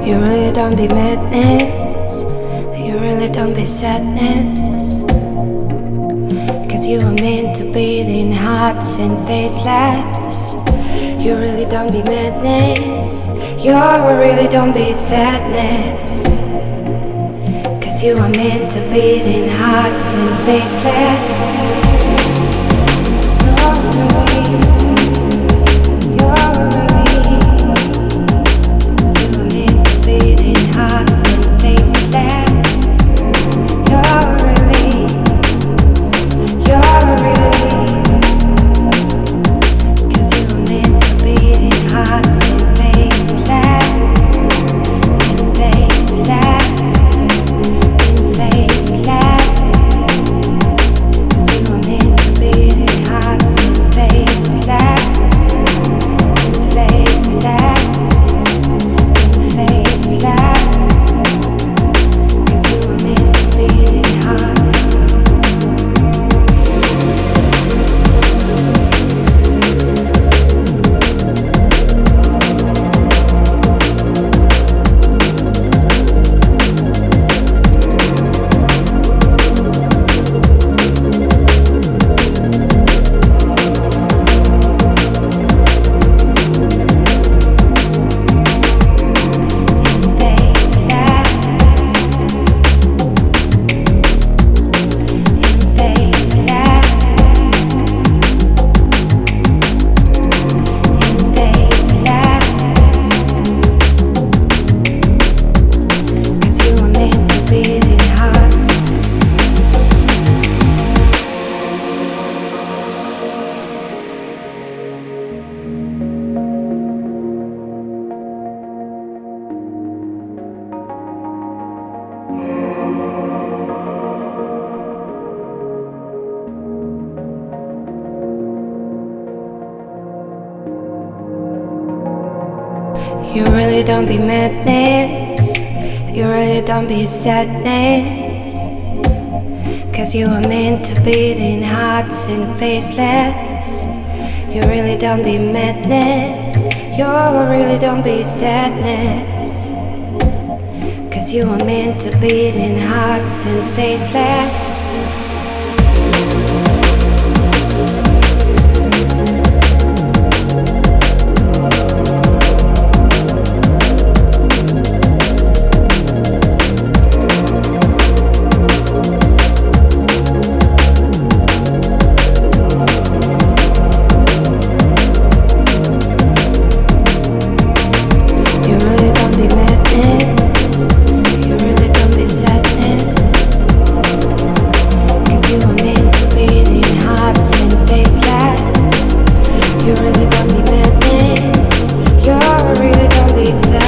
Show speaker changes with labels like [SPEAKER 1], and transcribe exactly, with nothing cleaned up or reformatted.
[SPEAKER 1] You really don't be madness. You really don't be sadness. Cause you are meant to beat in hearts and faceless. You really don't be madness. You really don't be sadness. Cause you are meant to beat in hearts and faceless. You really don't be madness. You really don't be sadness. Cause you are meant to beat in hearts and faceless. You really don't be madness. You really don't be sadness. Cause you are meant to beat in hearts and faceless. You really don't be madness. You really don't be sad.